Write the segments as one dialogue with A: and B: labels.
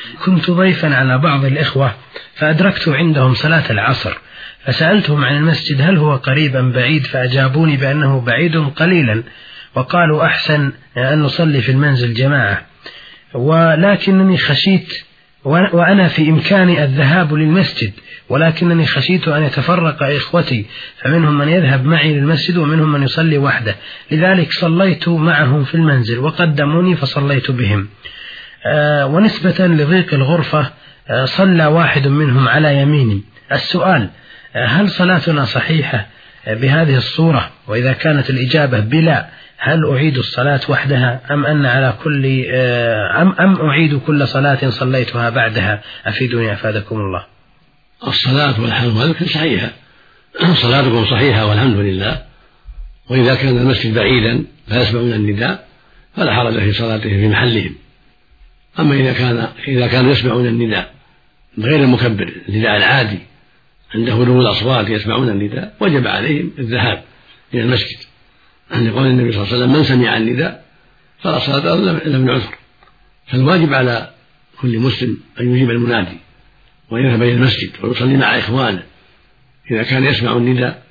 A: كنت ضيفا على بعض الإخوة فأدركت عندهم صلاة العصر، فسألتهم عن المسجد هل هو قريب أم بعيد، فأجابوني بأنه بعيد قليلا، وقالوا أحسن أن نصلي في المنزل جماعة، ولكنني خشيت وأنا في إمكاني الذهاب للمسجد، ولكنني خشيت أن يتفرق إخوتي، فمنهم من يذهب معي للمسجد ومنهم من يصلي وحده، لذلك صليت معهم في المنزل وقدموني فصليت بهم. ونسبة لضيق الغرفة صلى واحد منهم على يميني. السؤال: هل صلاتنا صحيحة بهذه الصورة؟ وإذا كانت الإجابة بلا، هل أعيد الصلاة وحدها أم أن على كل أم أعيد كل صلاة صليتها بعدها؟ أفيدوني أفادكم الله.
B: الصلاة والحمد لله صحيحة، صلاتكم صحيحة والحمد لله. وإذا كان المسجد بعيدا فيسمعون النداء فلا حرج في صلاتهم في محلهم. أما إذا كانوا يسمعون النداء غير المكبر، النداء العادي عند هدوء الأصوات يسمعون النداء، وجب عليهم الذهاب إلى المسجد، لقول النبي صلى الله عليه وسلم: من سمع النداء فلا صلاة إلا من عذر. فالواجب على كل مسلم أن يجيب المنادي ويذهب إلى المسجد ويصلي مع إخوانه إذا كان يسمع النداء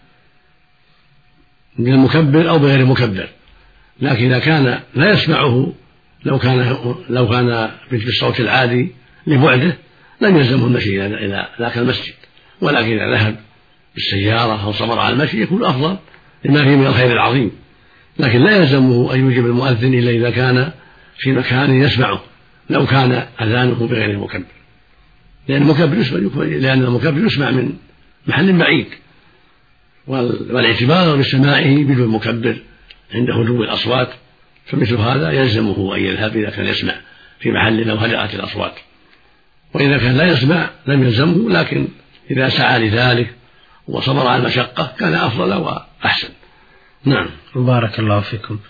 B: من المكبر أو بغير المكبر. لكن إذا كان لا يسمعه، لو كان بالصوت العادي لبعده، لم يلزمه المشي إلى ذاك المسجد، ولكن إذا ذهب بالسيارة أو صبر على المشي يكون أفضل لما فيه من الخير العظيم. لكن لا يلزمه أن يجيب المؤذن إلا إذا كان في مكان يسمعه، لو كان أذانه بغير المكبر، لأن المكبر يسمع من محل بعيد، والاعتبار بسماعه بدون مكبر عند هدوء الأصوات، فمثل هذا يلزمه أن يذهب إذا كان يسمع في محل لو هدأت الأصوات. وإذا كان لا يسمع لم يلزمه، لكن إذا سعى لذلك وصبر على المشقة كان أفضل وأحسن. نعم.
A: بارك الله فيكم.